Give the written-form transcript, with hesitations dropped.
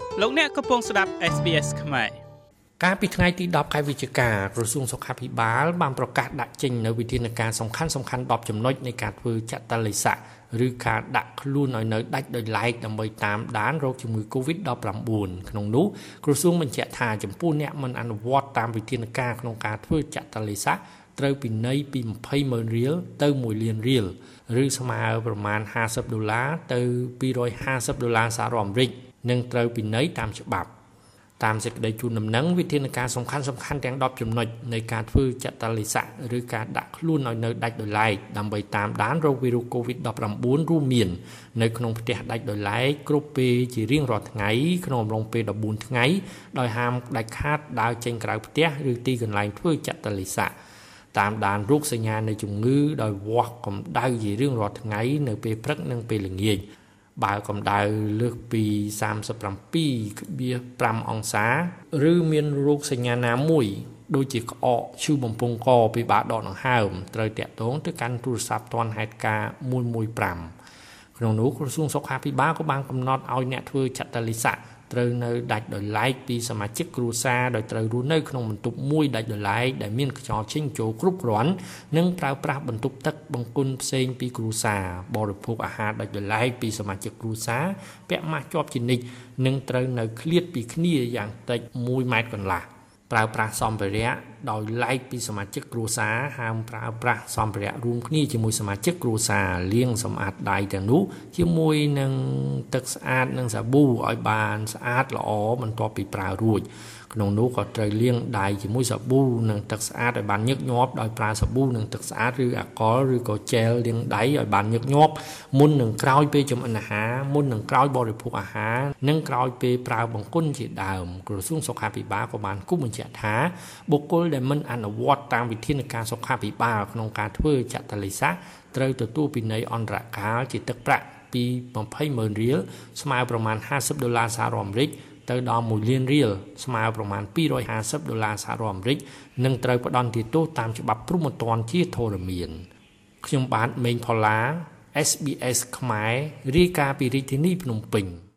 លោកអ្នកកំពុងស្ដាប់ SBS ខ្មែរកាលពីថ្ងៃទី10ខែវិច្ឆិកាក្រសួងសុខាភិបាលបានប្រកាសដាក់ចេញនូវវិធានការសំខាន់10ចំណុចនៃការធ្វើចតលិស័កឬការដាក់ខ្លួនឲ្យនៅដាច់ដោយឡែកដើម្បីតាមដានរោគជំងឺ COVID-19 ក្នុងនោះក្រសួងបញ្ជាក់ថាចំពោះអ្នកមិនអនុវត្តតាមវិធានការក្នុងការធ្វើចតលិស័កត្រូវពិន័យពី $20,000 ទៅ$1 លានឬស្មើប្រមាណ$50ទៅ$250សហរដ្ឋអាមេរិកនិងត្រូវពិន័យតាមច្បាប់តាមសេចក្តីជូនដំណឹងវិធានការសំខាន់ទាំង10ចំណុចនៃការធ្វើចតលិស័កឬការដាក់ខ្លួនឲ្យនៅដាច់ដោយឡែកដើម្បីតាមដានរោគវីរុស COVID-19 រួមមាននៅក្នុងផ្ទះដាច់ដោយឡែកគ្រប់ពេលជារៀងរាល់ថ្ងៃក្នុងអំឡុងពេល14ថ្ងៃដោយហាមដាច់ខាតដើរចេញក្រៅផ្ទះឬទីកន្លែងធ្វើចតលិស័កតាមដានរោគសញ្ញានៃជំងឺដោយវាស់កម្ដៅជារៀងរាល់ថ្ងៃនៅពេលព្រឹកនិងពេលល្ងាចបើកម្ដៅលើសពី 37.5 អង្សាឬមានរោគសញ្ញាណាមួយដូចជាក្អកឈឺបំពង់កពិបាកដកដង្ហើមត្រូវតាក់ទងទៅកាន់ទូរស័ព្ទទាន់ហេតុការណ៍115ក្នុងនោះក្រសួងសុខាភិបាលក៏បានកំណត់ឲ្យអ្នកធ្វើចតលិស័កត្រូវនៅដាច់ដោយឡែកពីសមាជិកគ្រួសារដោយត្រូវរស់នៅក្នុងបន្ទប់មួយដាច់ដោយឡែកដែលមានខ្យល់ចេញចូលគ្រប់គ្រាន់និងប្រើប្រាស់បន្ទប់ទឹកបង្គន់ផ្សេងពីគ្រួសារបរិភោគអាហារដាច់ដោយឡែកពីសមាជិកគ្រួសារពាក់ម៉ាស់ជាប់ជានិច្ចនិងត្រូវនៅឃ្លាតពីគ្នាយ៉ាងតិច1ម៉ែត្រកន្លះប្រើប្រាស់សម្ភារៈដោយឡែកពីសមាជិកគ្រួសារហាមប្រើប្រាស់សម្ភារៈរួមគ្នាជាមួយសមាជិកគ្រួសារលាងសម្អាតដៃទាំងនោះជាមួយនឹងទឹកស្អាតនិងសាប៊ូឲ្យបានស្អាតល្អបន្ទាប់ពីប្រើរួចក្នុងនោះក៏ត្រូវលាងដៃជាមួយសាប៊ូនិងទឹកស្អាតឲ្យបានញឹកញាប់ដោយប្រើសាប៊ូនិងទឹកស្អាតឬអាល់កុលឬក៏ជែលលាងដៃឲ្យបានញឹកញាប់មុននឹងក្រោយពេលចម្អិនអាហារមុននឹងក្រោយបរិភោគអាហារនិងក្រោយពេលប្រើបង្គន់ជាដើមក្រសួងសុខាភិបាលក៏បានគូបញ្ជាក់ថាបុគ្គលដែលមិនអនុវត្តតាមវិធានការសុខាភិបាលក្នុងការធ្វើចតលិស័កត្រូវទទួលពិន័យអន្តរកាលជាទឹកប្រាក់ពី$20,000ស្មើប្រមាណ$50សហរដ្ឋអាមេរិកទៅដល់$1 លានស្មើប្រមាណ$250សហរដ្ឋអាមេរិកនិងត្រូវផ្តន្ទាទោសតាមច្បាប់ព្រហ្មទណ្ឌជាធរមានខ្ញុំបាទមេងផល្លា SBS ខ្មែររាយការណ៍ពីរាជធានីភ្នំពេញ